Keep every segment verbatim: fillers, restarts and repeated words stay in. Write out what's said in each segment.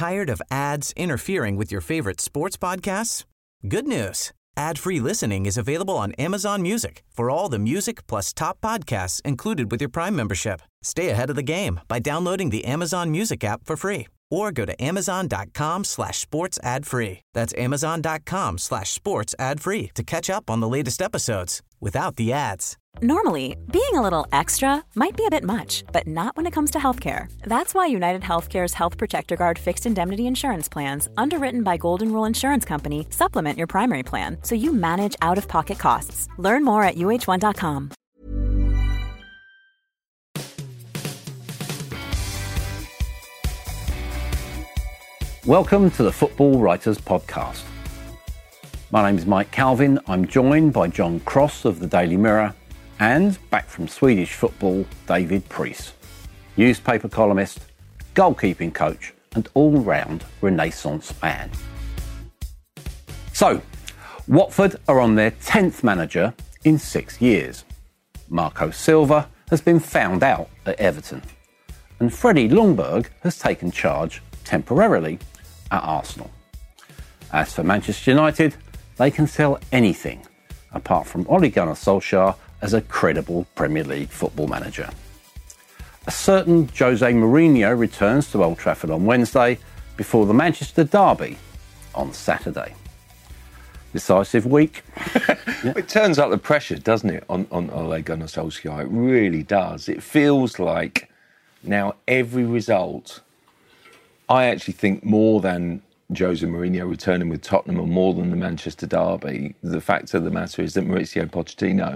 Tired of ads interfering with your favorite sports podcasts? Good news. Ad-free listening is available on Amazon Music for all the music plus top podcasts included with your Prime membership. Stay ahead of the game by downloading the Amazon Music app for free or go to amazon.com slash sports ad free. That's amazon.com slash sports ad free to catch up on the latest episodes without the ads. Normally, being a little extra might be a bit much, but not when it comes to healthcare. That's why United Healthcare's Health Protector Guard fixed indemnity insurance plans, underwritten by Golden Rule Insurance Company, supplement your primary plan so you manage out-of-pocket costs. Learn more at U H one dot com. Welcome to the Football Writers Podcast. My name is Mike Calvin. I'm joined by John Cross of the Daily Mirror and, back from Swedish football, David Priest, newspaper columnist, goalkeeping coach and all-round Renaissance man. So, Watford are on their tenth manager in six years. Marco Silva has been found out at Everton and Freddie Ljungberg has taken charge temporarily at Arsenal. As for Manchester United, they can sell anything apart from Ole Gunnar Solskjaer as a credible Premier League football manager. A certain Jose Mourinho returns to Old Trafford on Wednesday before the Manchester derby on Saturday. Decisive week. Yeah. It turns up the pressure, doesn't it, on, on Ole Gunnar Solskjaer? It really does. It feels like now every result, I actually think more than Jose Mourinho returning with Tottenham or more than the Manchester derby, the fact of the matter is that Mauricio Pochettino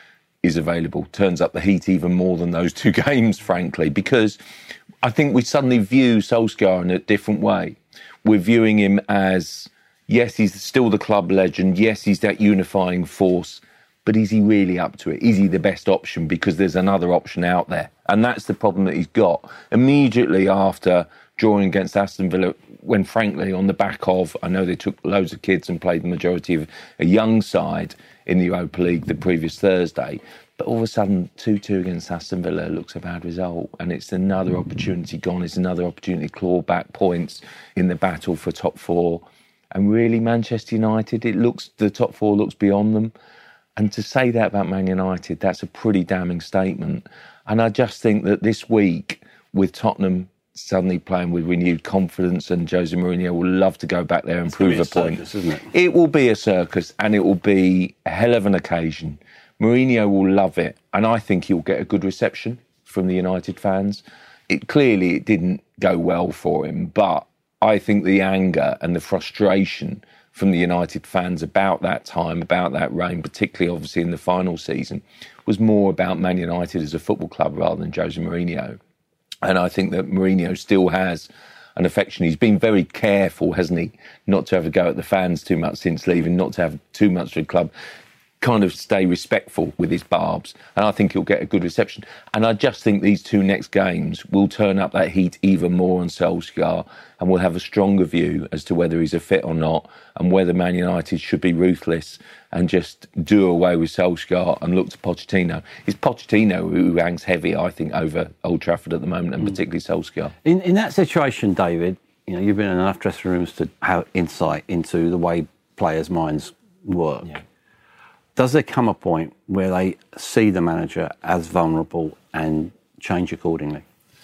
is available, turns up the heat even more than those two games, frankly, because I think we suddenly view Solskjaer in a different way. We're viewing him as, yes, he's still the club legend, yes, he's that unifying force, but is he really up to it? Is he the best option? Because there's another option out there. And that's the problem that he's got. Immediately after drawing against Aston Villa, when frankly, on the back of, I know they took loads of kids and played the majority of a young side in the Europa League the previous Thursday, but all of a sudden, two two against Aston Villa looks a bad result, and it's another opportunity gone. It's another opportunity to claw back points in the battle for top four. And really, Manchester United, it looks, the top four looks beyond them. And to say that about Man United, that's a pretty damning statement. And I just think that this week, with Tottenham suddenly playing with renewed confidence, and Jose Mourinho will love to go back there and it's prove a, a point. Circus, isn't it? It will be a circus, and it will be a hell of an occasion. Mourinho will love it, and I think he'll get a good reception from the United fans. It clearly it didn't go well for him, but I think the anger and the frustration from the United fans about that time, about that reign, particularly obviously in the final season, was more about Man United as a football club rather than Jose Mourinho. And I think that Mourinho still has an affection. He's been very careful, hasn't he, not to have a go at the fans too much since leaving, not to have too much for the club, kind of stay respectful with his barbs. And I think he'll get a good reception. And I just think these two next games will turn up that heat even more on Solskjaer, and we'll have a stronger view as to whether he's a fit or not, and whether Man United should be ruthless and just do away with Solskjaer and look to Pochettino. It's Pochettino who hangs heavy, I think, over Old Trafford at the moment, and mm. particularly Solskjaer. In, in that situation, David, you know, you've been in enough dressing rooms to have insight into the way players' minds work. Yeah. Does there come a point where they see the manager as vulnerable and change accordingly?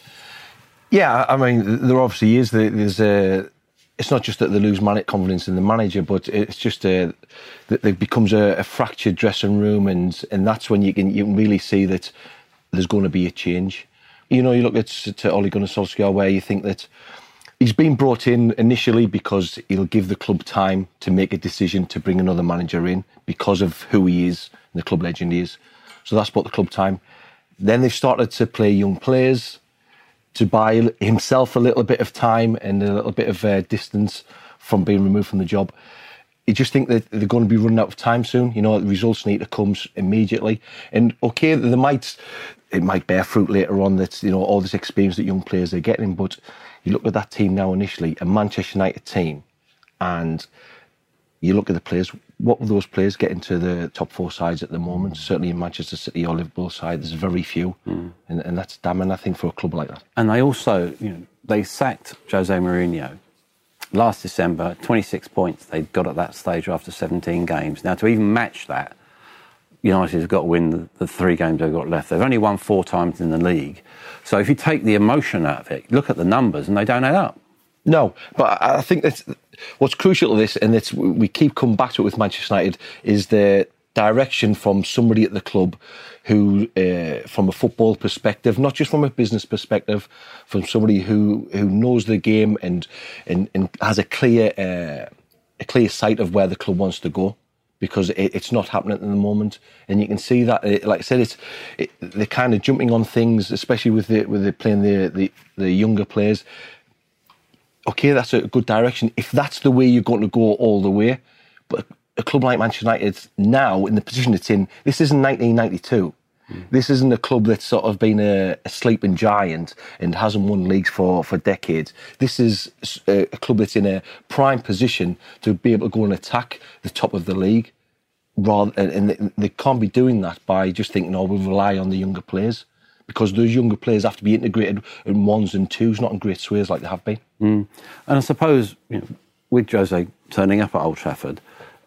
Yeah, I mean, there obviously is. There's a. It's not just that they lose man- confidence in the manager, but it's just a, that there becomes a, a fractured dressing room, and and that's when you can you can really see that there's going to be a change. You know, you look at to Ole Gunnar Solskjaer, where you think that he's been brought in initially because he'll give the club time to make a decision to bring another manager in because of who he is and the club legend he is. So that's bought the club time. Then they've started to play young players, to buy himself a little bit of time and a little bit of uh, distance from being removed from the job. You just think that they're going to be running out of time soon. You know, the results need to come immediately. And okay, they might, it might bear fruit later on that, you know, all this experience that young players are getting. But you look at that team now initially, a Manchester United team, and you look at the players, what will those players get into the top four sides at the moment? Certainly in Manchester City or Liverpool side, there's very few. Mm. And, and that's damning, I think, for a club like that. And they also, you know, they sacked Jose Mourinho last December, twenty-six points they'd got at that stage after seventeen games. Now, to even match that, United have got to win the, the three games they've got left. They've only won four times in the league. So if you take the emotion out of it, look at the numbers and they don't add up. No, but I think that's what's crucial to this, and it's, we keep coming back to it with Manchester United, is the direction from somebody at the club who, uh, from a football perspective, not just from a business perspective, from somebody who, who knows the game and and, and has a clear uh, a clear sight of where the club wants to go. Because it, it's not happening at the moment, and you can see that. It, like I said, it's it, they're kind of jumping on things, especially with the with the playing the, the the younger players. Okay, that's a good direction if that's the way you're going to go all the way. But a club like Manchester United now, in the position it's in, this isn't nineteen ninety-two. Mm. This isn't a club that's sort of been a, a sleeping giant and hasn't won leagues for, for decades. This is a, a club that's in a prime position to be able to go and attack the top of the league. Rather, and they can't be doing that by just thinking, oh, we'll rely on the younger players. Because those younger players have to be integrated in ones and twos, not in great swathes like they have been. Mm. And I suppose, you know, with Jose turning up at Old Trafford,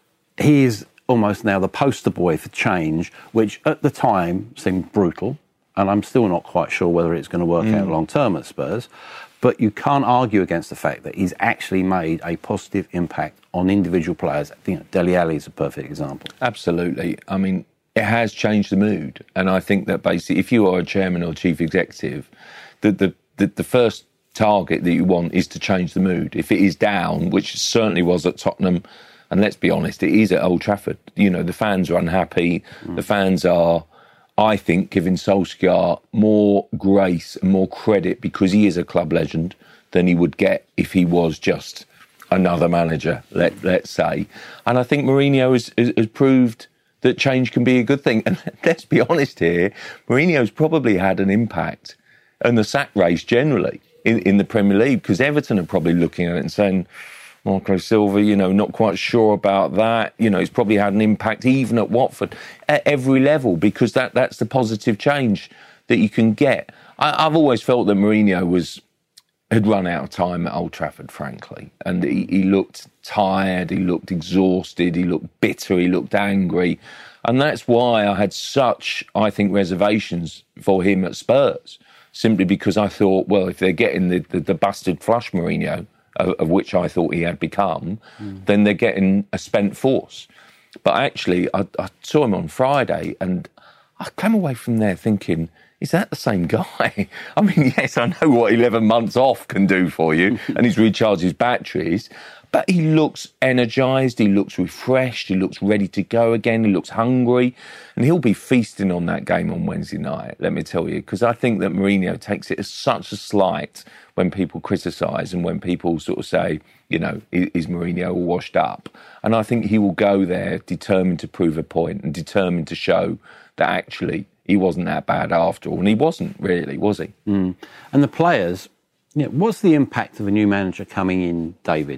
he is almost now the poster boy for change, which at the time seemed brutal, and I'm still not quite sure whether it's going to work mm. out long term at Spurs. But you can't argue against the fact that he's actually made a positive impact on individual players. You know, Dele Alli is a perfect example. Absolutely. I mean, it has changed the mood, and I think that basically, if you are a chairman or chief executive, the the the, the first target that you want is to change the mood. If it is down, which certainly was at Tottenham, and let's be honest, it is at Old Trafford. You know, the fans are unhappy. Mm. The fans are, I think, giving Solskjaer more grace and more credit because he is a club legend than he would get if he was just another manager, let, let's say. And I think Mourinho has, has, has proved that change can be a good thing. And let's be honest here, Mourinho's probably had an impact on the sack race generally in, in the Premier League, because Everton are probably looking at it and saying, Marco Silva, you know, not quite sure about that. You know, it's probably had an impact even at Watford at every level, because that, that's the positive change that you can get. I, I've always felt that Mourinho was had run out of time at Old Trafford, frankly. And he, he looked tired, he looked exhausted, he looked bitter, he looked angry. And that's why I had such, I think, reservations for him at Spurs, simply because I thought, well, if they're getting the, the, the busted flush Mourinho, of, of which I thought he had become, mm. then they're getting a spent force. But actually, I, I saw him on Friday and I came away from there thinking, is that the same guy? I mean, yes, I know what eleven months off can do for you, and he's recharged his batteries, but he looks energised, he looks refreshed, he looks ready to go again, he looks hungry, and he'll be feasting on that game on Wednesday night, let me tell you, because I think that Mourinho takes it as such a slight when people criticise and when people sort of say, you know, is Mourinho all washed up? And I think he will go there determined to prove a point and determined to show that actually he wasn't that bad after all. And he wasn't really, was he? Mm. And the players, you know, what's the impact of a new manager coming in, David?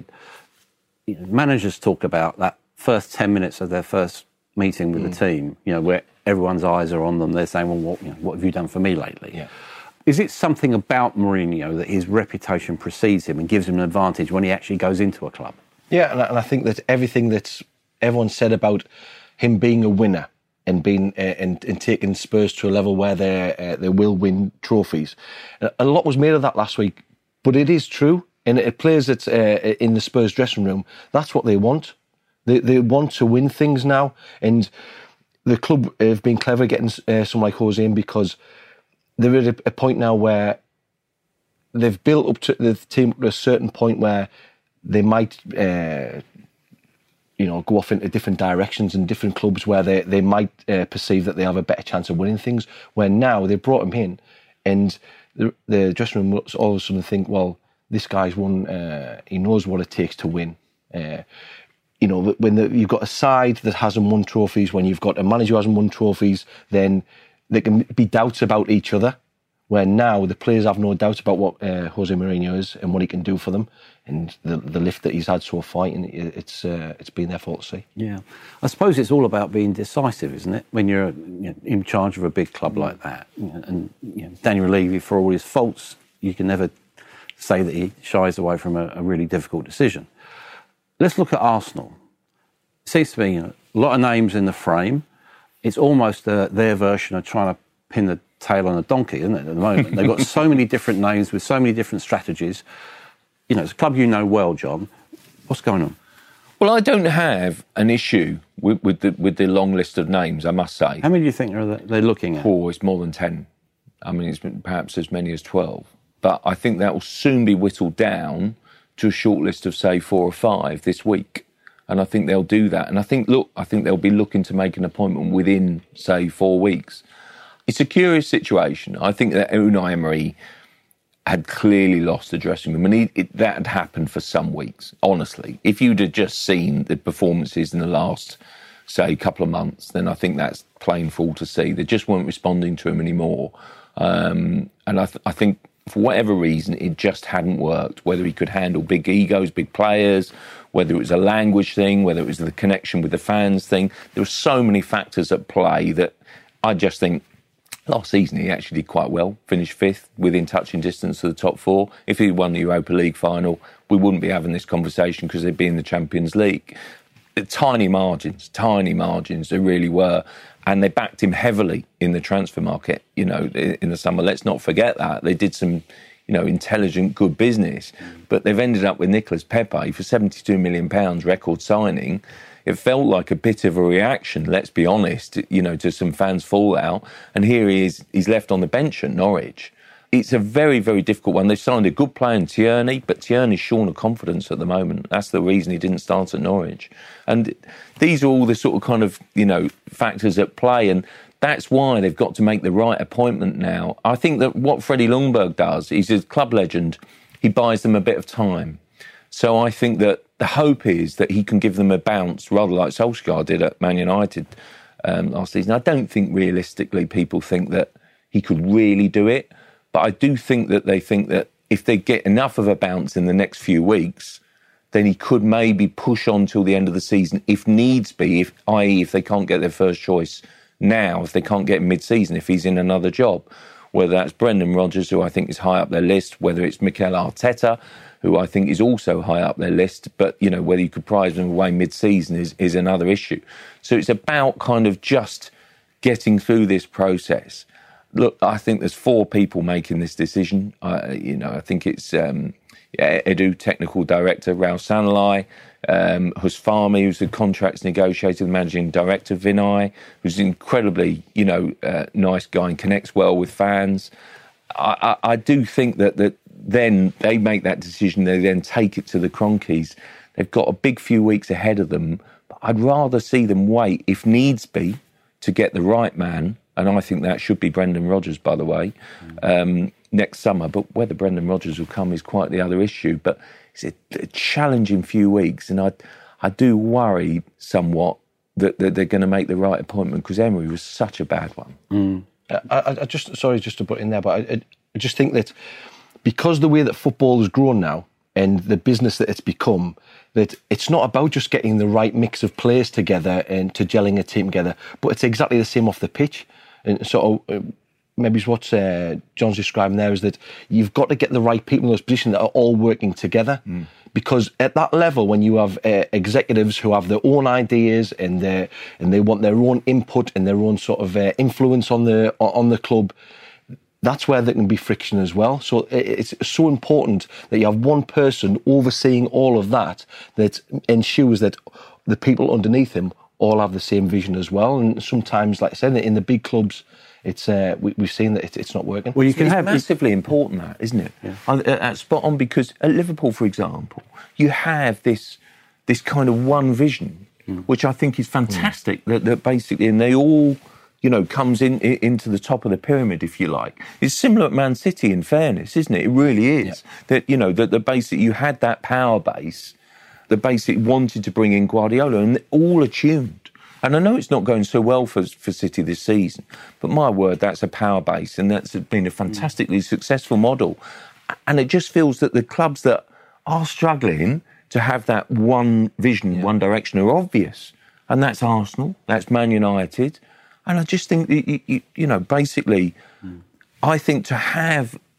You know, managers talk about that first ten minutes of their first meeting with mm. the team, you know, where everyone's eyes are on them. They're saying, well, what, you know, what have you done for me lately? Yeah. Is it something about Mourinho that his reputation precedes him and gives him an advantage when he actually goes into a club? Yeah, and I, and I think that everything that everyone said about him being a winner and being uh, and, and taking Spurs to a level where they uh, they will win trophies, a lot was made of that last week. But it is true, and it plays it uh, in the Spurs dressing room. That's what they want. They they want to win things now, and the club have been clever getting uh, someone like Jose in, because they're at a, a point now where they've built up to the team to a certain point where they might, uh, you know, go off into different directions and different clubs where they, they might uh, perceive that they have a better chance of winning things. Where now they brought him in, and the, the dressing room all of a sudden think, well, this guy's won, uh, he knows what it takes to win. Uh, you know, when the, you've got a side that hasn't won trophies, when you've got a manager who hasn't won trophies, then there can be doubts about each other, where now the players have no doubt about what uh, Jose Mourinho is and what he can do for them, and the, the lift that he's had so far, and it's uh, it's been their fault to see. Yeah, I suppose it's all about being decisive, isn't it? When you're, you know, in charge of a big club like that, you know, and you know, Daniel Levy, for all his faults, you can never say that he shies away from a, a really difficult decision. Let's look at Arsenal. It seems to be, you know, a lot of names in the frame. It's almost uh, their version of trying to pin the tail on a donkey, isn't it, at the moment? They've got so many different names with so many different strategies. You know, it's a club you know well, John. What's going on? Well, I don't have an issue with, with the with the long list of names, I must say. How many do you think are they're looking at? Oh, it's more than ten. I mean, it's perhaps as many as twelve. But I think that will soon be whittled down to a short list of, say, four or five this week. And I think they'll do that. And I think, look, I think they'll be looking to make an appointment within, say, four weeks. It's a curious situation. I think that Unai Emery had clearly lost the dressing room, and he, it, that had happened for some weeks, honestly. If you'd have just seen the performances in the last, say, couple of months, then I think that's plain for all to see. They just weren't responding to him anymore. Um, and I, th- I think for whatever reason, it just hadn't worked, whether he could handle big egos, big players, whether it was a language thing, whether it was the connection with the fans thing. There were so many factors at play that I just think last season he actually did quite well, finished fifth, within touching distance of the top four. If he'd won the Europa League final, we wouldn't be having this conversation because they'd be in the Champions League. Tiny margins, tiny margins, they really were. And they backed him heavily in the transfer market, you know, in the summer. Let's not forget that. They did some, you know, intelligent, good business. But they've ended up with Nicolas Pepe for seventy-two million pounds record signing. It felt like a bit of a reaction, let's be honest, you know, to some fans' fallout. And here he is, he's left on the bench at Norwich. It's a very, very difficult one. They've signed a good player in Tierney, but Tierney's shorn of confidence at the moment. That's the reason he didn't start at Norwich. And these are all the sort of kind of, you know, factors at play. And that's why they've got to make the right appointment now. I think that what Freddie Ljungberg does, he's a club legend, he buys them a bit of time. So I think that the hope is that he can give them a bounce, rather like Solskjaer did at Man United um, last season. I don't think realistically people think that he could really do it. But I do think that they think that if they get enough of a bounce in the next few weeks, then he could maybe push on till the end of the season if needs be, if, that is if they can't get their first choice now, if they can't get him mid-season, if he's in another job. Whether that's Brendan Rodgers, who I think is high up their list, whether it's Mikel Arteta, who I think is also high up their list, but, you know, whether you could prize them away mid-season is, is another issue. So it's about kind of just getting through this process. Look, I think there's four people making this decision. Uh, you know, I think it's um, yeah, Edu, technical director, Raul Sanlai, um, Husfami, who's the contracts negotiator, the managing director, Vinay, who's an incredibly, you know, uh, nice guy and connects well with fans. I, I, I do think that, that then they make that decision, they then take it to the Cronkies. They've got a big few weeks ahead of them, but I'd rather see them wait, if needs be, to get the right man. And I think that should be Brendan Rodgers, by the way, um, next summer. But whether Brendan Rodgers will come is quite the other issue. But it's a, a challenging few weeks. And I I do worry somewhat that, that they're going to make the right appointment because Emery was such a bad one. Mm. I, I just, sorry, just to put in there, but I, I just think that because the way that football has grown now and the business that it's become, that it's not about just getting the right mix of players together and to gelling a team together, but it's exactly the same off the pitch. And so uh, maybe what uh, John's describing there is that you've got to get the right people in those positions that are all working together. Mm. Because at that level, when you have uh, executives who have their own ideas and they and they want their own input and their own sort of uh, influence on the on the club, that's where there can be friction as well. So it's so important that you have one person overseeing all of that that ensures that the people underneath him all have the same vision as well. And sometimes, like I said, in the big clubs, it's uh, we, we've seen that it, it's not working. Well, you can it's have massively important that, isn't it? Yeah. Uh, uh, spot on, because at Liverpool, for example, you have this this kind of one vision, mm. which I think is fantastic. Mm. That, that basically, and they all, you know, comes in, in into the top of the pyramid, if you like. It's similar at Man City, in fairness, isn't it? It really is. Yeah. That you know that the basic you had that power base. The basic wanted to bring in Guardiola, and all attuned. And I know it's not going so well for, for City this season, but my word, that's a power base, and that's been a fantastically successful model. And it just feels that the clubs that are struggling to have that one vision, yeah. one direction are obvious. And that's Arsenal, that's Man United. And I just think, that, you, you know, basically, mm. I think to have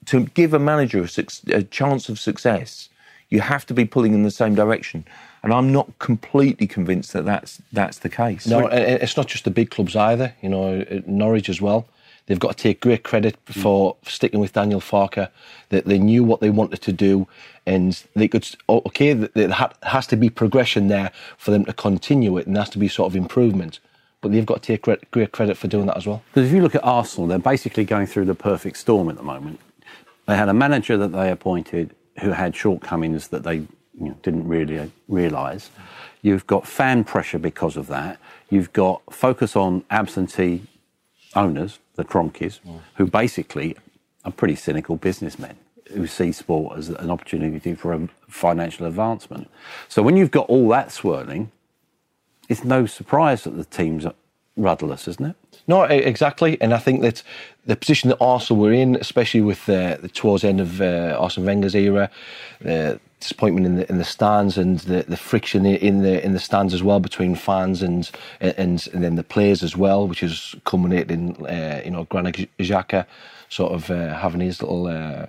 to give a manager a, su- a chance of success, you have to be pulling in the same direction. And I'm not completely convinced that that's, that's the case. No, it's not just the big clubs either. You know, Norwich as well. They've got to take great credit for sticking with Daniel Farke, that they knew what they wanted to do, and they could, okay, there has to be progression there for them to continue it, and there has to be sort of improvement. But they've got to take great credit for doing that as well. Because if you look at Arsenal, they're basically going through the perfect storm at the moment. They had a manager that they appointed who had shortcomings that they you know, didn't really realise. You've got fan pressure because of that. You've got focus on absentee owners, the Kroenkes, mm. who basically are pretty cynical businessmen who see sport as an opportunity for a financial advancement. So when you've got all that swirling, it's no surprise that the team's rudderless, isn't it? No, exactly. And I think that the position that Arsenal were in, especially with uh, the towards the end of uh, Arsene Wenger's era, the disappointment in the in the stands and the, the friction in the in the stands as well between fans and and, and then the players as well, which is culminating in uh, you know Granit Xhaka sort of uh, having his little uh,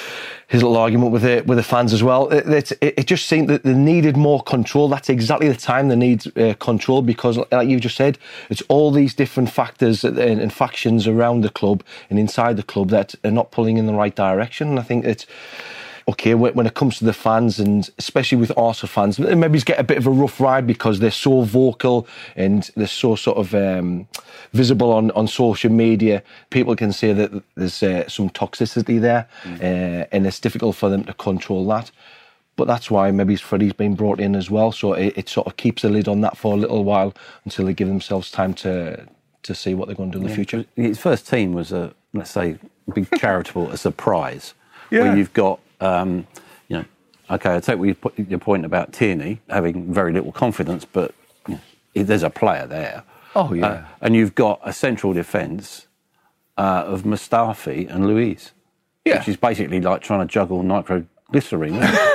his little argument with the with the fans as well. It, it, it just seemed that they needed more control. That's exactly the time they need uh, control, because, like you just said, it's all these different factors and, and factions around the club and inside the club that are not pulling in the right direction. And I think it's okay, when it comes to the fans, and especially with Arsenal fans, maybe get a bit of a rough ride because they're so vocal and they're so sort of um, visible on, on social media. People can say that there's uh, some toxicity there, mm. uh, and it's difficult for them to control that. But that's why maybe Freddie's been brought in as well, so it, it sort of keeps a lid on that for a little while until they give themselves time to to see what they're going to do in yeah. the future. His first team was a, let's say, be charitable, a surprise, yeah. where you've got Um, you know, okay, I take your point about Tierney having very little confidence, but you know, there's a player there. Oh, yeah. Uh, and you've got a central defence uh, of Mustafi and Luiz, yeah. which is basically like trying to juggle nitroglycerine.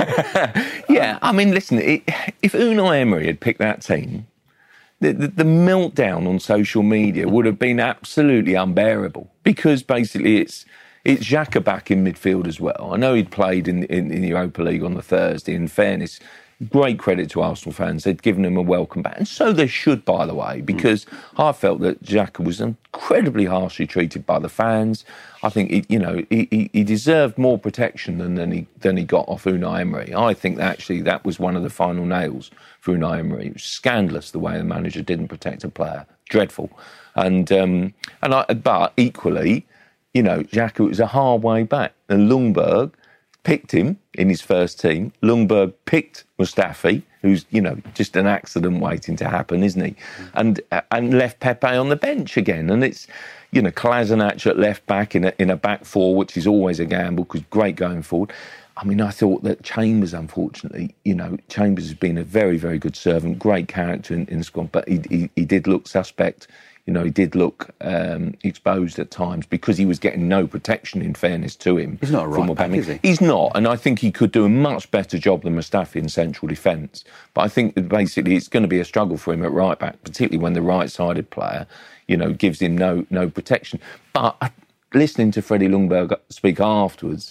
yeah, I mean, listen, it, if Unai Emery had picked that team, the, the, the meltdown on social media would have been absolutely unbearable, because basically it's It's Xhaka back in midfield as well. I know he'd played in, in, in the Europa League on the Thursday. In fairness, great credit to Arsenal fans. They'd given him a welcome back. And so they should, by the way, because mm. I felt that Xhaka was incredibly harshly treated by the fans. I think, he, you know, he, he, he deserved more protection than, than, he, than he got off Unai Emery. I think that actually that was one of the final nails for Unai Emery. It was scandalous the way the manager didn't protect a player. Dreadful. And, um, and I, but equally, you know, Xhaka was a hard way back. And Ljungberg picked him in his first team. Ljungberg picked Mustafi, who's, you know, just an accident waiting to happen, isn't he? And and left Pepe on the bench again. And it's, you know, Kolasinac at left back in a, in a back four, which is always a gamble, because great going forward. I mean, I thought that Chambers, unfortunately, you know, Chambers has been a very, very good servant, great character in, in the squad, but he, he, he did look suspect. You know, he did look um, exposed at times because he was getting no protection, in fairness to him. He's not a right back, is he? He's not, and I think he could do a much better job than Mustafi in central defence. But I think that basically it's going to be a struggle for him at right back, particularly when the right-sided player, you know, gives him no no protection. But uh, listening to Freddie Ljungberg speak afterwards,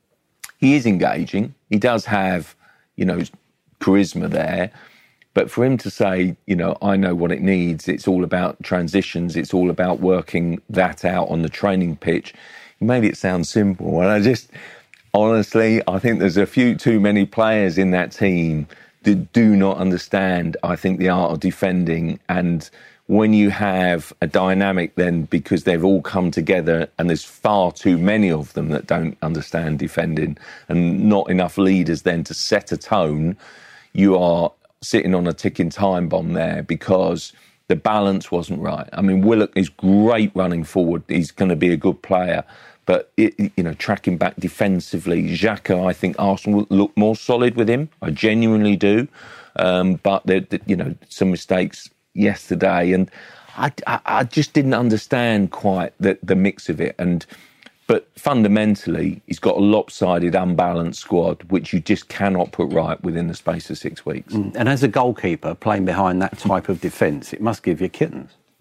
he is engaging. He does have, you know, charisma there. But for him to say, you know, I know what it needs, it's all about transitions, it's all about working that out on the training pitch, he made it sound simple. And I just, honestly, I think there's a few too many players in that team that do not understand, I think, the art of defending. And when you have a dynamic then, because they've all come together and there's far too many of them that don't understand defending and not enough leaders then to set a tone, you are sitting on a ticking time bomb there, because the balance wasn't right. I mean, Willock is great running forward. He's going to be a good player. But, it, you know, tracking back defensively, Xhaka, I think Arsenal will look more solid with him. I genuinely do. Um, but, there, you know, some mistakes yesterday. And I, I, I just didn't understand quite the, the mix of it. And But fundamentally, he's got a lopsided, unbalanced squad, which you just cannot put right within the space of six weeks. Mm. And as a goalkeeper, playing behind that type of defence, it must give you kittens. Yeah,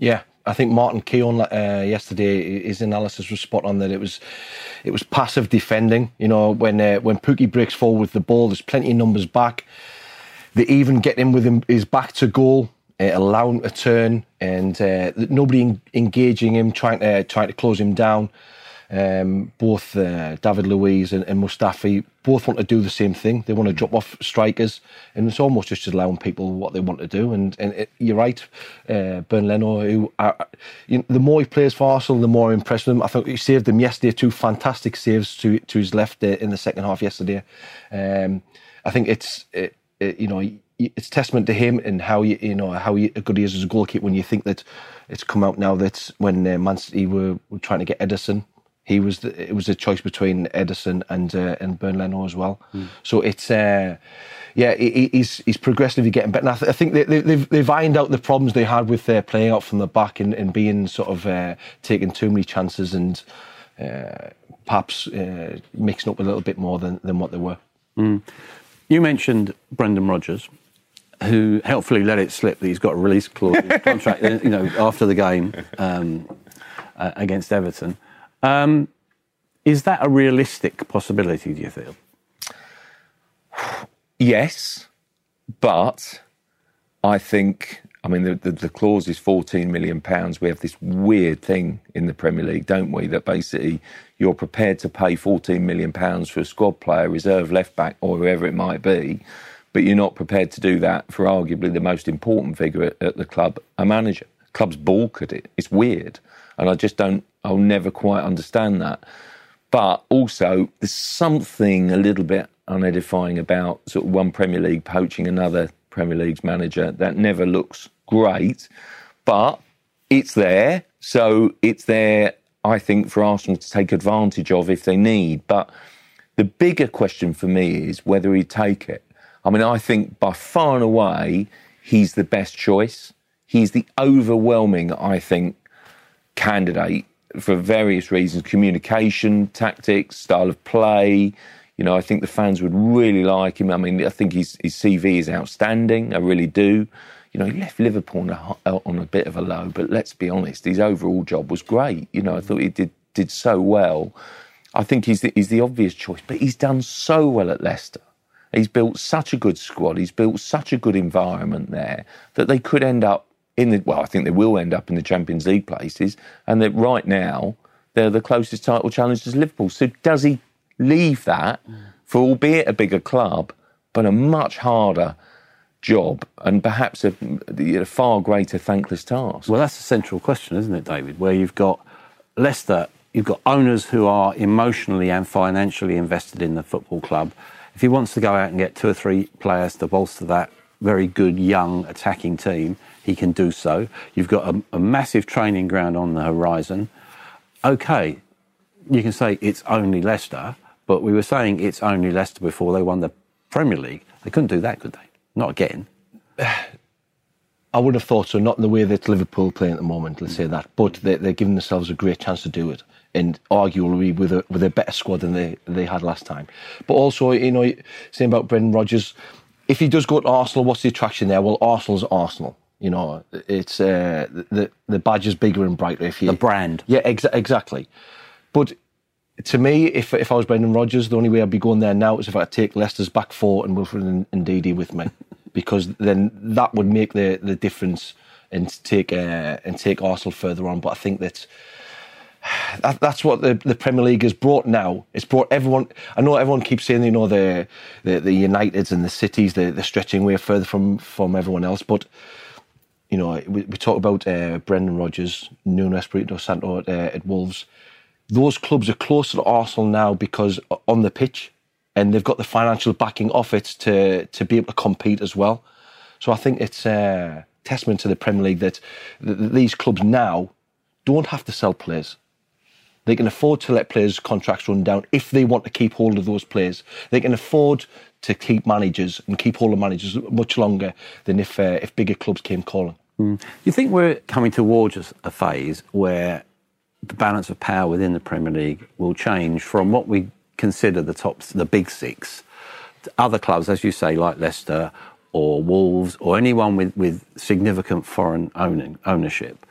I think Martin Keown uh, yesterday, his analysis was spot on that it was it was passive defending. You know, when uh, when Pukki breaks forward with the ball, there's plenty of numbers back. They even get him with him, his back to goal, uh, allow him to turn, and uh, nobody en- engaging him, trying to trying to close him down. Um, both uh, David Luiz and, and Mustafi both want to do the same thing. They want to drop off strikers, and it's almost just allowing people what they want to do. And, and it, you're right, uh, Bernd Leno, who are, you know, the more he plays for Arsenal, the more I impress with him. I thought he saved them yesterday, two fantastic saves to to his left uh, in the second half yesterday. Um, I think it's it, it, you know it's testament to him and how you you know how he, good he is as a goalkeeper. When you think that it's come out now that when uh, Man City were, were trying to get Ederson. He was the, it was a choice between Ederson and uh, and Bernd Leno as well. Mm. So it's uh, yeah, he, he's he's progressively getting better. And I, th- I think they, they, they've they've ironed out the problems they had with uh, playing out from the back and, and being sort of uh, taking too many chances and uh, perhaps uh, mixing up a little bit more than, than what they were. Mm. You mentioned Brendan Rodgers, who helpfully let it slip that he's got a release clause in his contract. You know, after the game um, uh, against Everton. Um, is that a realistic possibility, do you feel? Yes, but I think, I mean, the, the, the clause is fourteen million pounds. We have this weird thing in the Premier League, don't we, that basically you're prepared to pay fourteen million pounds for a squad player, reserve left-back or whoever it might be, but you're not prepared to do that for arguably the most important figure at, at the club, a manager. Clubs balk at it. It's weird. And I just don't, I'll never quite understand that. But also, there's something a little bit unedifying about sort of one Premier League poaching another Premier League's manager. That never looks great, but it's there. So it's there, I think, for Arsenal to take advantage of if they need. But the bigger question for me is whether he'd take it. I mean, I think by far and away, he's the best choice. He's the overwhelming, I think, candidate for various reasons, communication, tactics, style of play. You know, I think the fans would really like him. I mean, I think his, his C V is outstanding. I really do. You know, he left Liverpool on a, on a bit of a low, but let's be honest, his overall job was great. You know, I thought he did did so well. I think he's the, he's the obvious choice, but he's done so well at Leicester. He's built such a good squad. He's built such a good environment there that they could end up in the, well, I think they will end up in the Champions League places, and that right now they're the closest title challenge to Liverpool. So does he leave that for, albeit a bigger club, but a much harder job and perhaps a, a far greater thankless task? Well, that's the central question, isn't it, David? Where you've got Leicester, you've got owners who are emotionally and financially invested in the football club. If he wants to go out and get two or three players to bolster that very good young attacking team, he can do so. You've got a, a massive training ground on the horizon. OK, you can say it's only Leicester, but we were saying it's only Leicester before they won the Premier League. They couldn't do that, could they? Not again. I would have thought so, not in the way that Liverpool play at the moment, let's say that. But they're, they're giving themselves a great chance to do it, and arguably with a with a better squad than they, they had last time. But also, you know, saying about Brendan Rodgers, if he does go to Arsenal, what's the attraction there? Well, Arsenal's Arsenal. You know, it's uh, the the badge is bigger and brighter. If you the brand, yeah, exa- exactly. But to me, if if I was Brendan Rodgers, the only way I'd be going there now is if I take Leicester's back four and Wilfred and, and Ndidi with me, because then that would make the, the difference and take uh, and take Arsenal further on. But I think that. That, that's what the, the Premier League has brought now. It's brought everyone. I know everyone keeps saying, you know, the the, the Uniteds and the Cities, they're, they're stretching way further from, from everyone else. But, you know, we, we talk about uh, Brendan Rodgers, Nuno Espirito Santo at, uh, at Wolves. Those clubs are closer to Arsenal now because on the pitch, and they've got the financial backing off it to, to be able to compete as well. So I think it's a testament to the Premier League that, that these clubs now don't have to sell players. They can afford to let players' contracts run down if they want to keep hold of those players. They can afford to keep managers and keep hold of managers much longer than if uh, if bigger clubs came calling. Mm. You think we're coming towards a phase where the balance of power within the Premier League will change from what we consider the top, the big six, to other clubs, as you say, like Leicester or Wolves or anyone with, with significant foreign owning, ownership,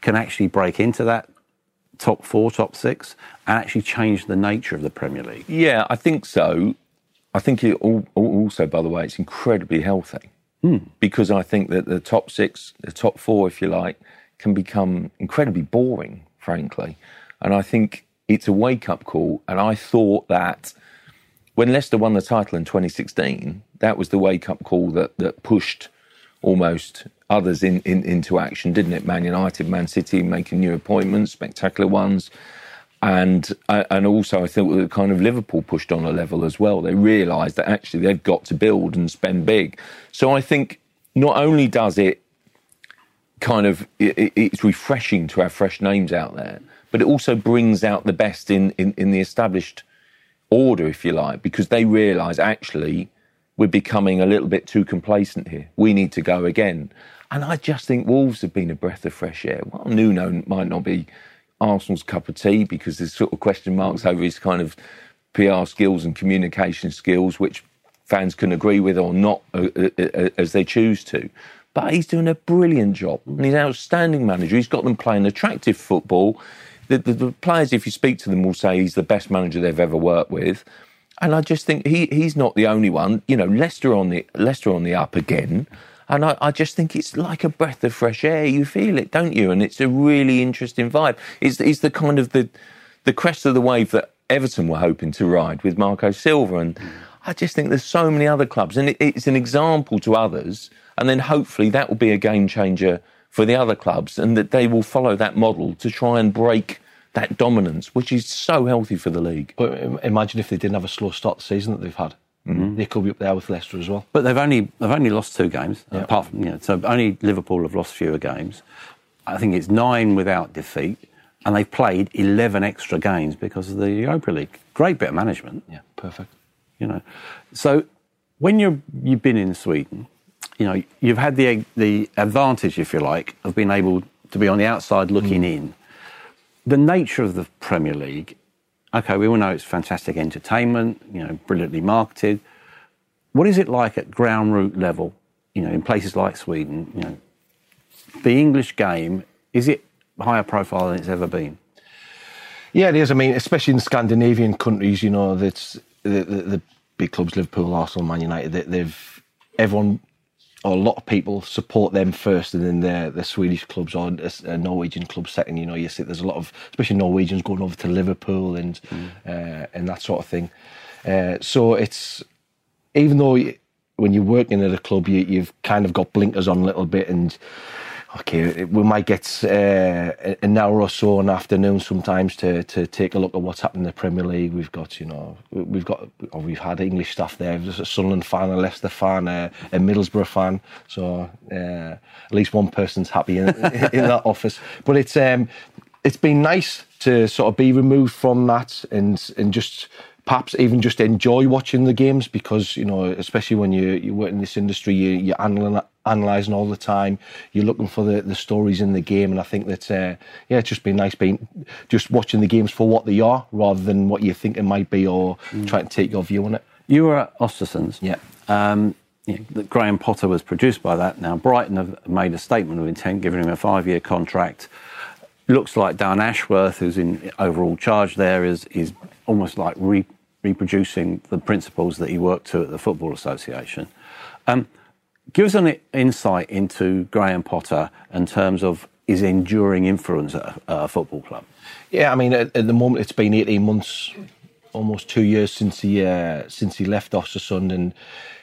can actually break into that top four, top six, and actually change the nature of the Premier League? Yeah, I think so. I think it all, also, by the way, it's incredibly healthy mm. because I think that the top six, the top four, if you like, can become incredibly boring, frankly. And I think it's a wake-up call. And I thought that when Leicester won the title in twenty sixteen, that was the wake-up call that, that pushed almost others in, in, into action, didn't it? Man United, Man City making new appointments, spectacular ones. And and also I think that kind of Liverpool pushed on a level as well. They realised that actually they've got to build and spend big. So I think not only does it kind of, it, it's refreshing to have fresh names out there, but it also brings out the best in, in, in the established order, if you like, because they realise actually we're becoming a little bit too complacent here. We need to go again. And I just think Wolves have been a breath of fresh air. Well, Nuno might not be Arsenal's cup of tea because there's sort of question marks over his kind of P R skills and communication skills, which fans can agree with or not uh, uh, as they choose to. But he's doing a brilliant job and he's an outstanding manager. He's got them playing attractive football. The, the, the players, if you speak to them, will say he's the best manager they've ever worked with. And I just think he he's not the only one. You know, Leicester on the Leicester on the up again. And I, I just think it's like a breath of fresh air. You feel it, don't you? And it's a really interesting vibe. It's, it's the kind of the the crest of the wave that Everton were hoping to ride with Marco Silva. And mm. I just think there's so many other clubs. And it, it's an example to others. And then hopefully that will be a game changer for the other clubs and that they will follow that model to try and break that dominance, which is so healthy for the league. But imagine if they didn't have a slow start to the season that they've had. Mm-hmm. They could be up there with Leicester as well. But they've only they've only lost two games, yeah. apart from, you know, so only Liverpool have lost fewer games. I think it's nine without defeat, and they've played eleven extra games because of the Europa League. Great bit of management. Yeah, perfect. You know, so when you're you've been in Sweden, you know, you've had the the advantage, if you like, of being able to be on the outside looking mm. in. The nature of the Premier League. Okay, we all know it's fantastic entertainment, you know, brilliantly marketed. What is it like at ground root level, you know, in places like Sweden, you know, the English game, is it higher profile than it's ever been? Yeah, it is. I mean, especially in Scandinavian countries, you know, that's the, the, the big clubs, Liverpool, Arsenal, Man United, they, they've, everyone, or a lot of people support them first, and then the the Swedish clubs or a Norwegian club second. You know, you see there's a lot of, especially Norwegians going over to Liverpool and mm. uh, and that sort of thing. Uh, so it's, even though you, when you're working at a club, you, you've kind of got blinkers on a little bit, and okay, we might get uh, an hour or so an afternoon sometimes to, to take a look at what's happening in the Premier League. We've got, you know, we've got, or we've had English staff there. There's a Sunderland fan, a Leicester fan, a, a Middlesbrough fan. So uh, at least one person's happy in, in that office. But it's um, it's been nice to sort of be removed from that and and just perhaps even just enjoy watching the games, because, you know, especially when you, you work in this industry, you, you're analy- analysing all the time, you're looking for the, the stories in the game, and I think that, uh, yeah, it's just been nice being just watching the games for what they are, rather than what you think it might be, or mm. trying to take your view on it. You were at Östersunds. Yeah. Um, you know, that Graham Potter was produced by that. Now, Brighton have made a statement of intent, giving him a five-year contract. Looks like Dan Ashworth, who's in overall charge there, is is almost like re- reproducing the principles that he worked to at the Football Association. Um, give us an insight into Graham Potter in terms of his enduring influence at a, at a football club. Yeah, I mean, at, at the moment it's been eighteen months, almost two years since he uh, since he left Östersund, and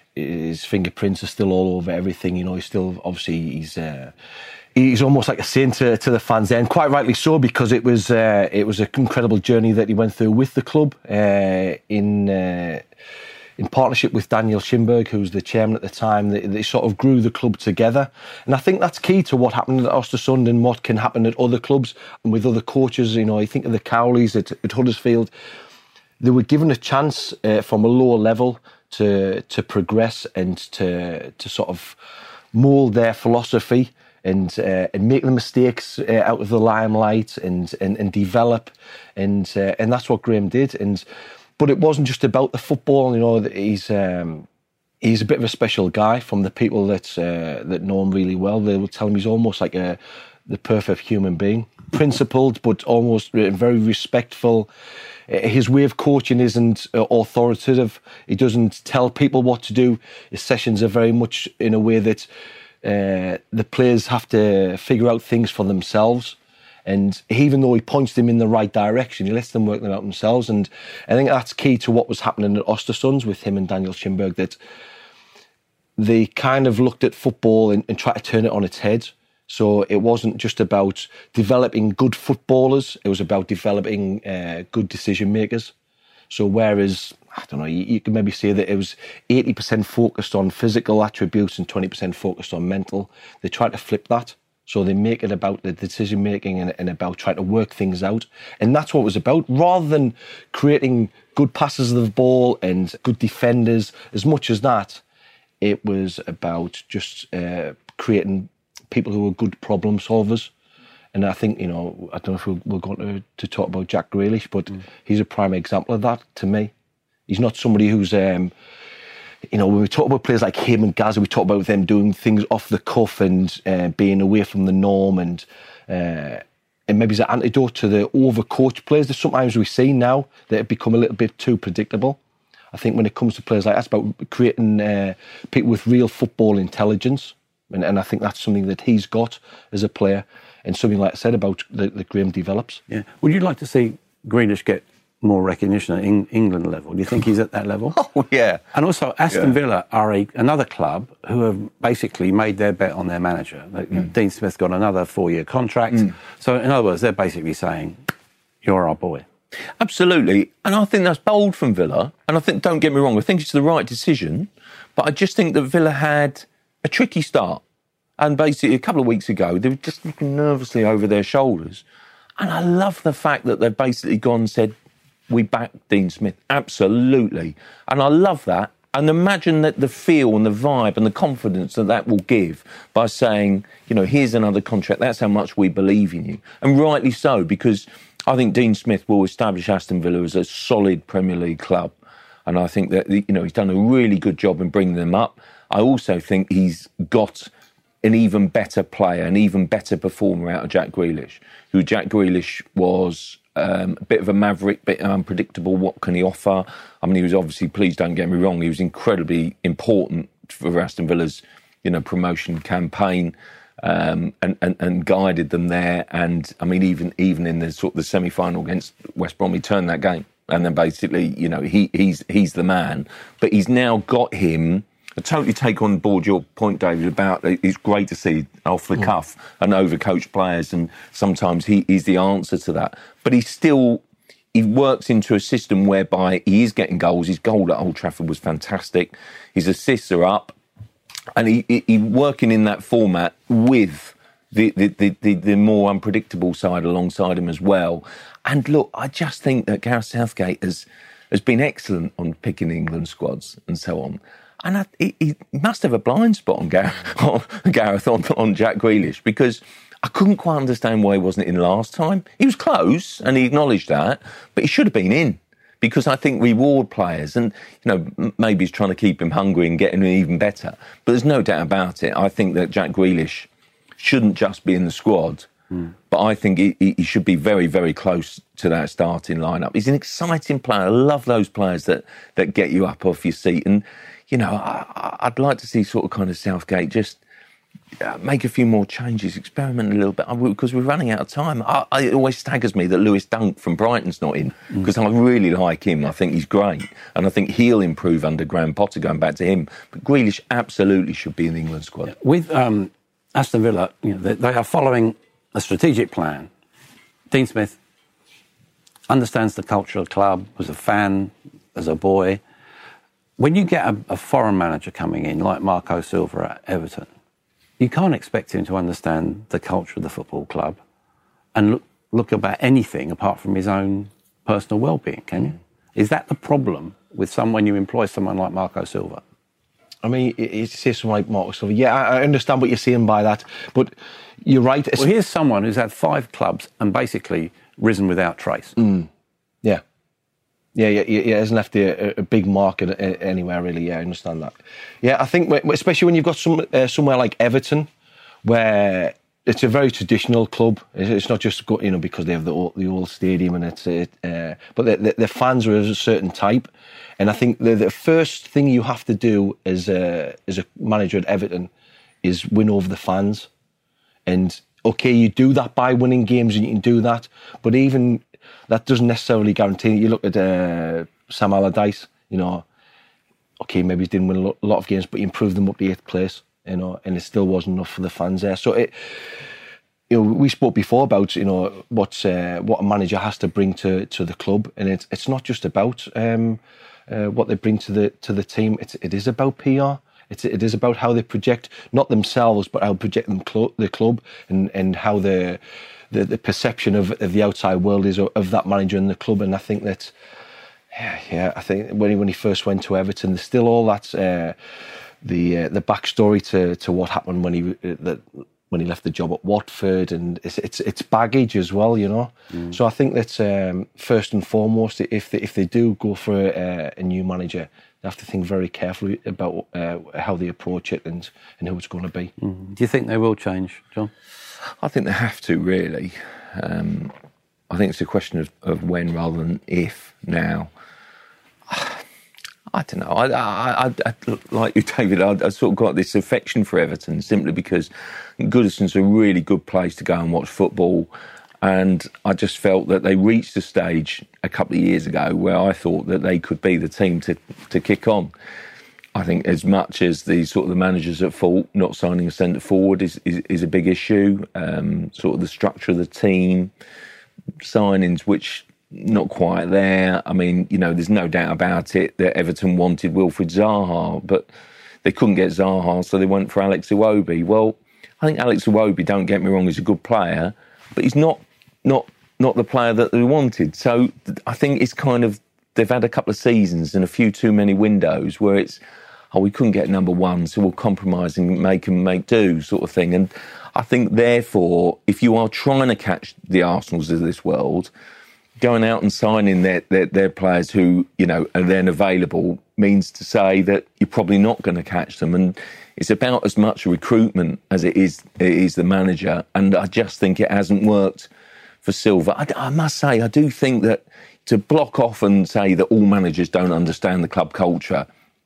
his fingerprints are still all over everything. You know, he's still, obviously, he's uh, he's almost like a saint to, to the fans there, and quite rightly so, because it was uh, it was an incredible journey that he went through with the club uh, in uh, in partnership with Daniel Schimberg, who was the chairman at the time. They, they sort of grew the club together, and I think that's key to what happened at Östersund and what can happen at other clubs and with other coaches. You know, you think of the Cowleys at, at Huddersfield. They were given a chance uh, from a lower level to to progress and to to sort of mould their philosophy and uh, and make the mistakes uh, out of the limelight and and, and develop, and uh, and that's what Graham did. And but it wasn't just about the football. You know, he's um, he's a bit of a special guy. From the people that uh, that know him really well, they will tell him he's almost like a the perfect human being. Principled, but almost very respectful. His way of coaching isn't authoritative. He doesn't tell people what to do. His sessions are very much in a way that uh, the players have to figure out things for themselves. And even though he points them in the right direction, he lets them work them out themselves. And I think that's key to what was happening at Östersunds with him and Daniel Schimberg, that they kind of looked at football and, and tried to turn it on its head. So it wasn't just about developing good footballers, it was about developing uh, good decision makers. So whereas, I don't know, you, you can maybe say that it was eighty percent focused on physical attributes and twenty percent focused on mental, they tried to flip that. So they make it about the decision making and, and about trying to work things out. And that's what it was about, rather than creating good passes of the ball and good defenders. As much as that, it was about just uh, creating people who were good problem solvers. And I think, you know, I don't know if we're, we're going to, to talk about Jack Grealish, but mm. he's a prime example of that to me. He's not somebody who's, um, you know, when we talk about players like him and Gazza, we talk about them doing things off the cuff and uh, being away from the norm, and uh, and maybe it's an antidote to the overcoached players that sometimes we see now that have become a little bit too predictable. I think when it comes to players like that, it's about creating uh, people with real football intelligence. And, and I think that's something that he's got as a player, and something, like I said, about that, that Graham develops. Yeah. Would you like to see Grealish get more recognition at Eng- England level? Do you think he's at that level? Oh, yeah. And also, Aston yeah. Villa are a, another club who have basically made their bet on their manager. Mm. Dean Smith got another four-year contract. Mm. So, in other words, they're basically saying, you're our boy. Absolutely. And I think that's bold from Villa. And I think, don't get me wrong, I think it's the right decision. But I just think that Villa had a tricky start. And basically, a couple of weeks ago, they were just looking nervously over their shoulders. And I love the fact that they've basically gone and said, we back Dean Smith. Absolutely. And I love that. And imagine that the feel and the vibe and the confidence that that will give by saying, you know, here's another contract. That's how much we believe in you. And rightly so, because I think Dean Smith will establish Aston Villa as a solid Premier League club. And I think that, you know, he's done a really good job in bringing them up. I also think he's got an even better player, an even better performer out of Jack Grealish, who Jack Grealish was um, a bit of a maverick, bit unpredictable. What can he offer? I mean, he was obviously, please don't get me wrong, he was incredibly important for Aston Villa's, you know, promotion campaign, um, and, and, and guided them there. And I mean, even even in the sort of the semi-final against West Brom, he turned that game. And then basically, you know, he he's he's the man. But he's now got him. I totally take on board your point, David, about it's great to see off the cuff and overcoached players, and sometimes he is the answer to that. But he still, he works into a system whereby he is getting goals. His goal at Old Trafford was fantastic. His assists are up, and he, he, he working in that format with the, the, the, the, the more unpredictable side alongside him as well. And look, I just think that Gareth Southgate has has been excellent on picking England squads and so on. And I, he, he must have a blind spot on Gareth, on, Gareth on, on Jack Grealish, because I couldn't quite understand why he wasn't in last time. He was close, and he acknowledged that, but he should have been in, because I think reward players, and you know, maybe he's trying to keep him hungry and get him even better. But there's no doubt about it. I think that Jack Grealish shouldn't just be in the squad, mm. but I think he, he should be very, very close to that starting lineup. He's an exciting player. I love those players that that get you up off your seat. And you know, I, I'd like to see sort of kind of Southgate just uh, make a few more changes, experiment a little bit, because we're running out of time. I, I, it always staggers me that Lewis Dunk from Brighton's not in, because mm. I really like him. I think he's great, and I think he'll improve under Graham Potter, going back to him. But Grealish absolutely should be in the England squad. With um, Aston Villa, you know, they, they are following a strategic plan. Dean Smith understands the culture of the club, was a fan as a boy. When you get a, a foreign manager coming in, like Marco Silva at Everton, you can't expect him to understand the culture of the football club and look, look about anything apart from his own personal well-being, can you? Is that the problem with some when you employ someone like Marco Silva? I mean, you say someone like Marco Silva. Yeah, I understand what you're saying by that, but you're right. Well, here's someone who's had five clubs and basically risen without trace. Mm. Yeah. Yeah, yeah, yeah, it hasn't left a, a big mark anywhere, really. Yeah, I understand that. Yeah, I think, especially when you've got some uh, somewhere like Everton, where it's a very traditional club. It's not just go, you know because they have the old, the old stadium and it's it, uh, but the, the, the fans are of a certain type, and I think the, the first thing you have to do as a as a manager at Everton is win over the fans. And okay, you do that by winning games, and you can do that, but even that doesn't necessarily guarantee. You look at uh, Sam Allardyce, you know, okay, maybe he didn't win a lot of games, but he improved them up to eighth place. You know, and it still wasn't enough for the fans there. So, it, you know, we spoke before about you know what uh, what a manager has to bring to, to the club, and it's it's not just about um, uh, what they bring to the to the team. It's it is about P R. It's it is about how they project not themselves, but how they project them cl- the club, and, and how the, the the perception of, of the outside world is of, of that manager and the club. And I think that yeah, yeah I think when he when he first went to Everton, there's still all that. Uh, the uh, the backstory to, to what happened when he uh, that when he left the job at Watford, and it's it's, it's baggage as well, you know. Mm. So I think that um, first and foremost, if they, if they do go for a, a new manager, they have to think very carefully about uh, how they approach it and, and who it's going to be. Mm. Do you think they will change, John? I think they have to, really. Um, I think it's a question of, of when rather than if now. I don't know. I, I, I, I like you, David. I, I sort of got this affection for Everton simply because Goodison's a really good place to go and watch football, and I just felt that they reached a stage a couple of years ago where I thought that they could be the team to to kick on. I think as much as the sort of the managers at fault, not signing a centre forward is, is is a big issue. Um, sort of the structure of the team, signings which. Not quite there. I mean, you know, there's no doubt about it that Everton wanted Wilfried Zaha, but they couldn't get Zaha, so they went for Alex Iwobi. Well, I think Alex Iwobi, don't get me wrong, is a good player, but he's not not not the player that they wanted. So I think it's kind of, they've had a couple of seasons and a few too many windows where it's, oh, we couldn't get number one, so we'll compromise and make and make do sort of thing. And I think, therefore, if you are trying to catch the Arsenals of this world, going out and signing their, their, their players who, you know, are then available means to say that you're probably not going to catch them. And it's about as much recruitment as it is it is the manager. And I just think it hasn't worked for Silva. I, I must say, I do think that to block off and say that all managers don't understand the club culture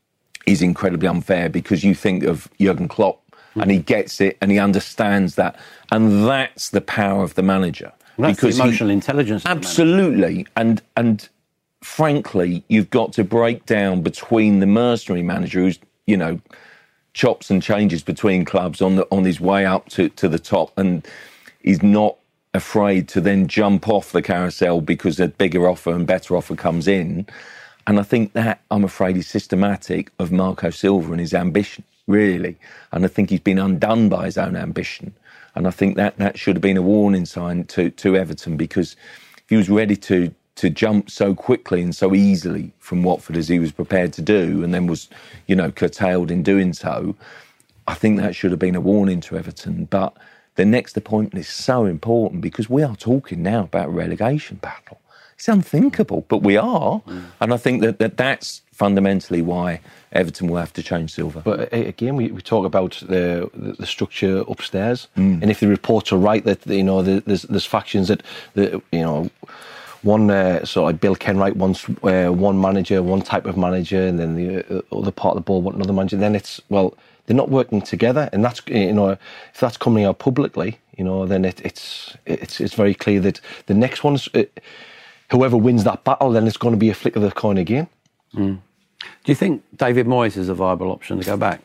is incredibly unfair, because you think of Jurgen Klopp mm. and he gets it and he understands that. And that's the power of the manager. Well, that's because the emotional he, intelligence. Absolutely. And and frankly, you've got to break down between the mercenary manager who's, you know, chops and changes between clubs on the on his way up to, to the top, and he's not afraid to then jump off the carousel because a bigger offer and better offer comes in. And I think that, I'm afraid, is systematic of Marco Silva and his ambition, really. And I think he's been undone by his own ambition. And I think that, that should have been a warning sign to, to Everton, because if he was ready to, to jump so quickly and so easily from Watford as he was prepared to do, and then was, you know, curtailed in doing so, I think that should have been a warning to Everton. But the next appointment is so important, because we are talking now about a relegation battle. It's unthinkable, but we are. Mm. And I think that, that that's fundamentally why Everton will have to change Silva. But again, we, we talk about the the structure upstairs, mm. and if the reports are right that, you know, there's there's factions that, that you know, one uh, so like Bill Kenwright wants uh, one manager, one type of manager, and then the uh, other part of the ball want another manager. Then it's, well, they're not working together, and that's, you know, if that's coming out publicly, you know, then it, it's it's it's very clear that the next one's. It, Whoever wins that battle, then it's going to be a flick of the coin again. Mm. Do you think David Moyes is a viable option to go back?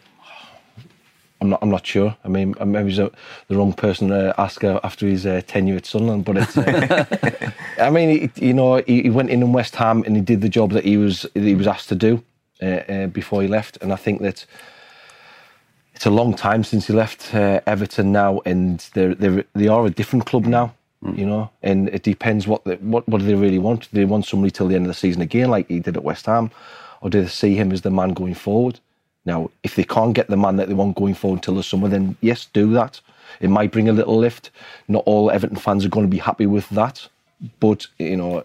I'm not. I'm not sure. I mean, maybe he's a, the wrong person to ask after his uh, tenure at Sunderland. But it's. Uh, I mean, he, you know, he, he went in in West Ham and he did the job that he was that he was asked to do uh, uh, before he left. And I think that it's a long time since he left uh, Everton now, and they they they are a different club now. Mm. You know, and it depends what, the, what what do they really want. Do they want somebody till the end of the season again, like he did at West Ham, or do they see him as the man going forward? Now, if they can't get the man that they want going forward until the summer, then yes, do that. It might bring a little lift. Not all Everton fans are going to be happy with that, but you know,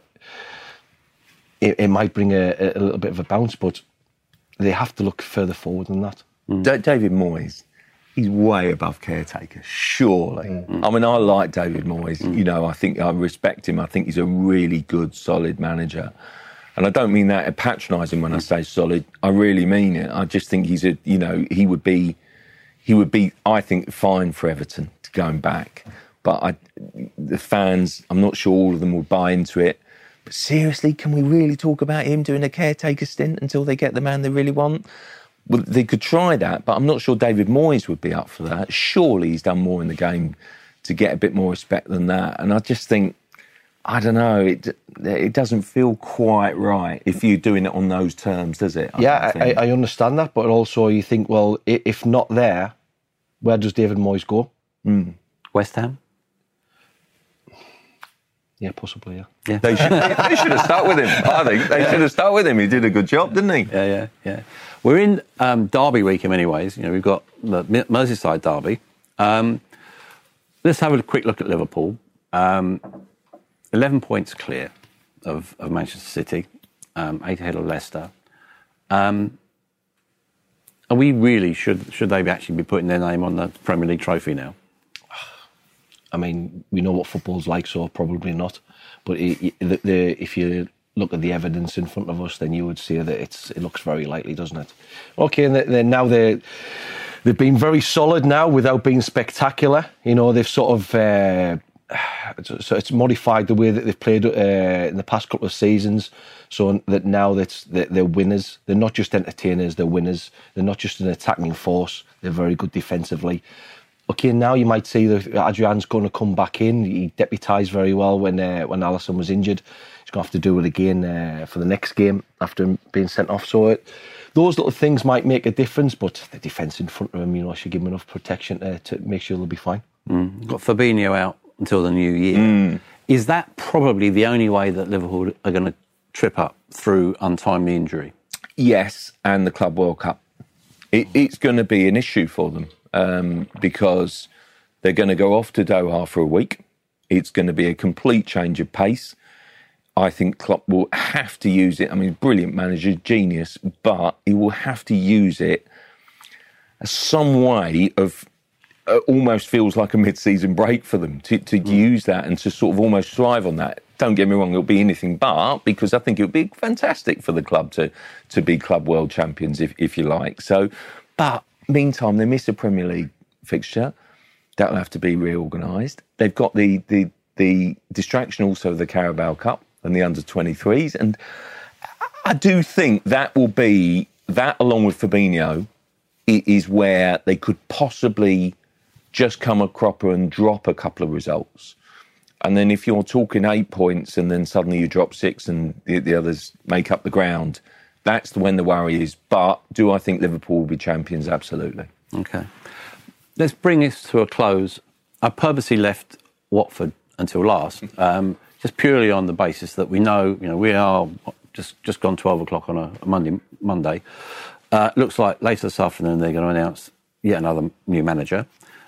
it, it might bring a, a little bit of a bounce. But they have to look further forward than that. Mm. D- David Moyes he's way above caretaker, surely. Mm. I mean, I like David Moyes. Mm. You know, I think I respect him. I think he's a really good, solid manager. And I don't mean that patronising when I say solid. I really mean it. I just think he's a, you know, he would be, he would be, I think, fine for Everton to going back. But I, the fans, I'm not sure all of them will buy into it. But seriously, can we really talk about him doing a caretaker stint until they get the man they really want? Well, they could try that, but I'm not sure David Moyes would be up for that. Surely he's done more in the game to get a bit more respect than that. And I just think, I don't know, it it doesn't feel quite right if you're doing it on those terms, does it? I yeah, I, I understand that, but also you think, well, if not there, where does David Moyes go? Mm. West Ham? Yeah, possibly, yeah. yeah. They, should, they, they should have stuck with him, I think. They should have stuck with him. He did a good job, didn't he? Yeah, yeah, yeah. We're in um, Derby week in many ways. You know, we've got the Merseyside Derby. Um, let's have a quick look at Liverpool. Um, eleven points clear of, of Manchester City, um, eight ahead of Leicester. Um, and we really should should they actually be putting their name on the Premier League trophy now? I mean, we know what football's like, so probably not. But it, it, the, the, if you look at the evidence in front of us, then you would see that it's it looks very likely, doesn't it? Okay, and then now they're they've been very solid now without being spectacular. You know, they've sort of uh, so it's modified the way that they've played uh, in the past couple of seasons. So that now that's they're winners. They're not just entertainers; they're winners. They're not just an attacking force. They're very good defensively. Okay, now you might see that Adrian's going to come back in. He deputised very well when uh, when Alisson was injured. He's going to have to do it again uh, for the next game after being sent off. So it, those little things might make a difference, but the defence in front of him, you know, should give him enough protection to, to make sure they'll be fine. Mm. Got Fabinho out until the new year. Mm. Is that probably the only way that Liverpool are going to trip up through untimely injury? Yes, and the Club World Cup. It, it's going to be an issue for them. Um, because they're going to go off to Doha for a week. It's going to be a complete change of pace. I think Klopp will have to use it. I mean, brilliant manager, genius, but he will have to use it as some way of uh, almost feels like a mid-season break for them to, to mm. use that and to sort of almost thrive on that. Don't get me wrong, it'll be anything but, because I think it would be fantastic for the club to to be club world champions, if if you like. So, but meantime, they miss a Premier League fixture. That'll have to be reorganised. They've got the, the the distraction also of the Carabao Cup and the under twenty-threes. And I do think that will be, that along with Fabinho, is where they could possibly just come a cropper and drop a couple of results. And then if you're talking eight points and then suddenly you drop six and the, the others make up the ground, that's when the worry is. But do I think Liverpool will be champions? Absolutely. OK. Let's bring this to a close. I purposely left Watford until last, um, just purely on the basis that we know, you know, we are just, just gone twelve o'clock on a, a Monday. Monday. Uh, looks like later this afternoon they're going to announce yet another new manager.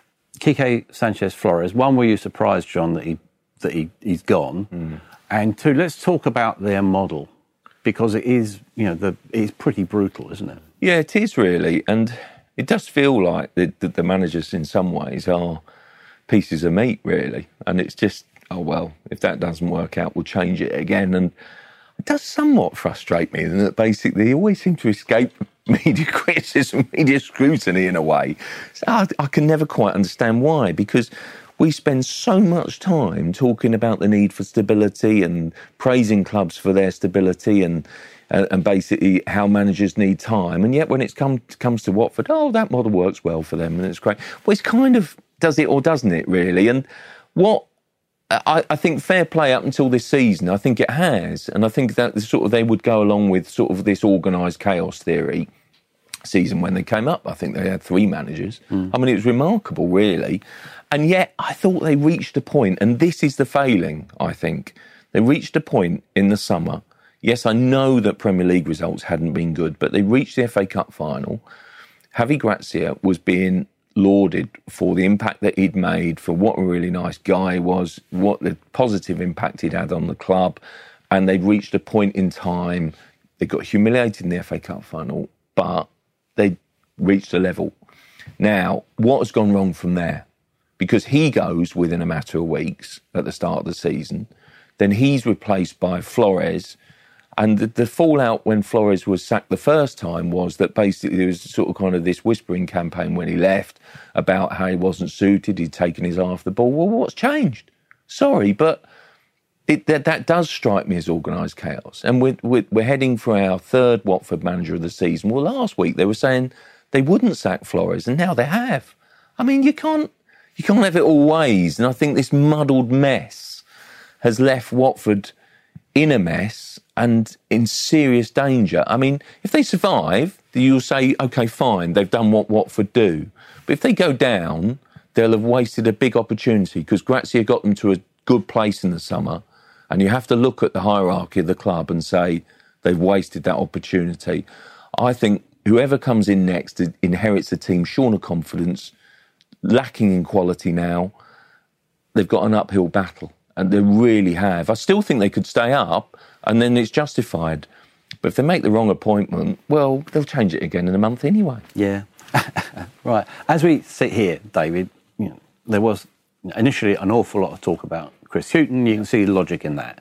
Quique Sanchez-Flores. One, were you surprised, John, that he that he, he's gone? Mm. And two, let's talk about their model. Because it is, you know, the, it's pretty brutal, isn't it? Yeah, it is really. And it does feel like the, the, the managers in some ways are pieces of meat, really. And it's just, oh, well, if that doesn't work out, we'll change it again. And it does somewhat frustrate me that basically they always seem to escape media criticism, media scrutiny in a way. So I, I can never quite understand why, because we spend so much time talking about the need for stability and praising clubs for their stability and uh, and basically how managers need time. And yet when it come, comes to Watford, oh, that model works well for them and it's great. Well, it's kind of, does it or doesn't it, really? And what I, I think fair play up until this season, I think it has. And I think that sort of they would go along with sort of this organised chaos theory season when they came up. I think they had three managers. Mm. I mean, it was remarkable, really. And yet, I thought they reached a point, and this is the failing, I think. They reached a point in the summer. Yes, I know that Premier League results hadn't been good, but they reached the F A Cup final. Javi Gracia was being lauded for the impact that he'd made, for what a really nice guy he was, what the positive impact he'd had on the club. And they'd reached a point in time, they got humiliated in the F A Cup final, but they reached a level. Now, what has gone wrong from there? Because he goes within a matter of weeks at the start of the season. Then he's replaced by Flores. And the, the fallout when Flores was sacked the first time was that basically there was sort of kind of this whispering campaign when he left about how he wasn't suited, he'd taken his eye off the ball. Well, what's changed? Sorry, but it, that, that does strike me as organised chaos. And we're, we're, we're heading for our third Watford manager of the season. Well, last week they were saying they wouldn't sack Flores, and now they have. I mean, you can't, you can't have it all ways. And I think this muddled mess has left Watford in a mess and in serious danger. I mean, if they survive, you'll say, OK, fine, they've done what Watford do. But if they go down, they'll have wasted a big opportunity, because Grazia got them to a good place in the summer, and you have to look at the hierarchy of the club and say they've wasted that opportunity. I think whoever comes in next inherits a team shorn of confidence, lacking in quality now. They've got an uphill battle, and they really have. I still think they could stay up, and then it's justified. But if they make the wrong appointment, well, they'll change it again in a month anyway. Yeah. Right. As we sit here, David, you know, there was initially an awful lot of talk about Chris Hughton. You can see the logic in that.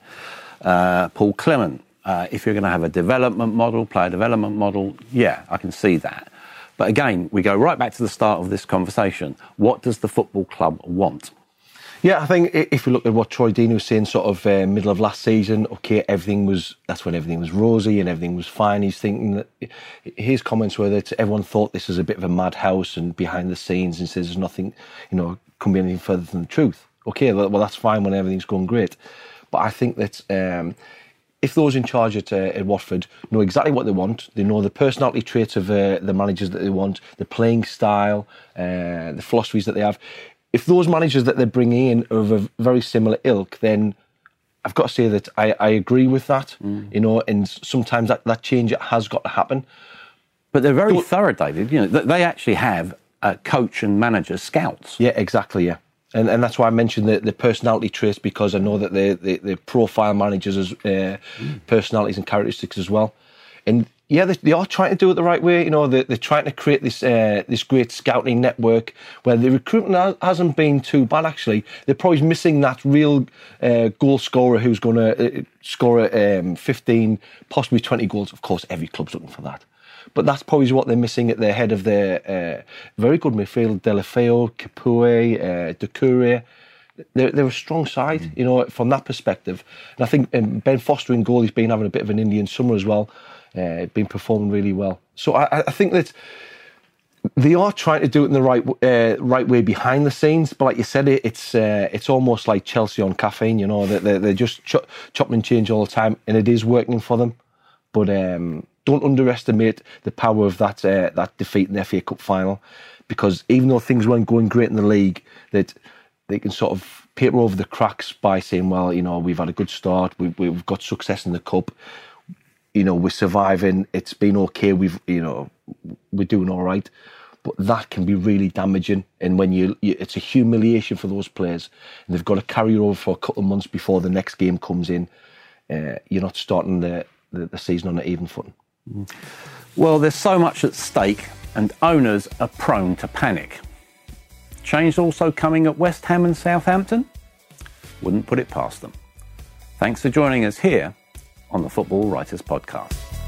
Uh, Paul Clement, uh, if you're going to have a development model, player development model, yeah, I can see that. But again, we go right back to the start of this conversation. What does the football club want? Yeah, I think if you look at what Troy Deeney was saying sort of uh, middle of last season, OK, everything was, that's when everything was rosy and everything was fine. He's thinking that his comments were that everyone thought this was a bit of a madhouse and behind the scenes, and says there's nothing, you know, couldn't be anything further than the truth. OK, well, that's fine when everything's going great. But I think that um, if those in charge at, uh, at Watford know exactly what they want, they know the personality traits of uh, the managers that they want, the playing style, uh, the philosophies that they have, if those managers that they're bringing in are of a very similar ilk, then I've got to say that I, I agree with that, mm. you know, and sometimes that, that change has got to happen. But they're very Don't, thorough, David. You know, they actually have a coach and manager scouts. Yeah, exactly, yeah. And and that's why I mentioned the, the personality traits, because I know that they they, they profile managers as uh, mm. personalities and characteristics as well. And yeah, they, they are trying to do it the right way. You know, they, they're trying to create this uh, this great scouting network where the recruitment hasn't been too bad, actually. They're probably missing that real uh, goal scorer who's going to uh, score um, fifteen, possibly twenty goals. Of course, every club's looking for that. But that's probably what they're missing at the head of their uh, very good midfield. Deulofeu, Capoue, uh, Doucouré. They're, they're a strong side, mm. you know, from that perspective. And I think um, Ben Foster in goal, he's been having a bit of an Indian summer as well. Uh, been performing really well. So I, I think that they are trying to do it in the right uh, right way behind the scenes. But like you said, it, it's uh, it's almost like Chelsea on caffeine. You know, they're, they're just ch- chopping and change all the time, and it is working for them. But um, don't underestimate the power of that uh, that defeat in the F A Cup final, because even though things weren't going great in the league, that they can sort of paper over the cracks by saying, well, you know, we've had a good start, we've, we've got success in the cup. You know, we're surviving, it's been okay, we've, you know, we're doing all right. But that can be really damaging. And when you, you it's a humiliation for those players, and they've got to carry over for a couple of months before the next game comes in. Uh, you're not starting the, the, the season on an even footing. Well, there's so much at stake, and owners are prone to panic. Change also coming at West Ham and Southampton? Wouldn't put it past them. Thanks for joining us here on the Football Writers Podcast.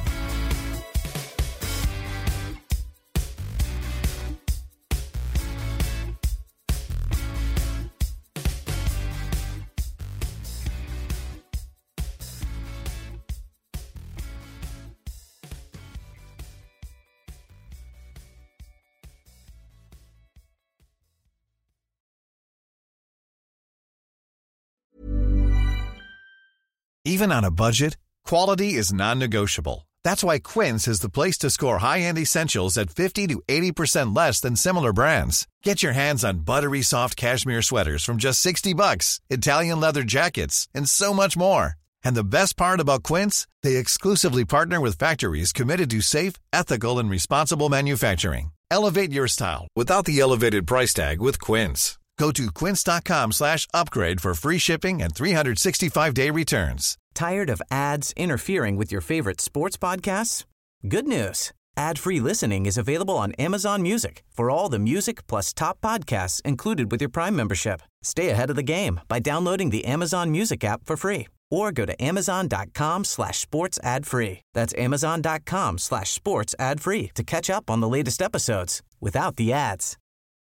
Even on a budget, quality is non-negotiable. That's why Quince is the place to score high-end essentials at fifty to eighty percent less than similar brands. Get your hands on buttery soft cashmere sweaters from just sixty bucks, Italian leather jackets, and so much more. And the best part about Quince, they exclusively partner with factories committed to safe, ethical, and responsible manufacturing. Elevate your style without the elevated price tag with Quince. Go to quince.com slash upgrade for free shipping and three sixty-five day returns. Tired of ads interfering with your favorite sports podcasts? Good news. Ad-free listening is available on Amazon Music for all the music plus top podcasts included with your Prime membership. Stay ahead of the game by downloading the Amazon Music app for free or go to amazon.com slash sports ad free. That's amazon.com slash sports ad free to catch up on the latest episodes without the ads.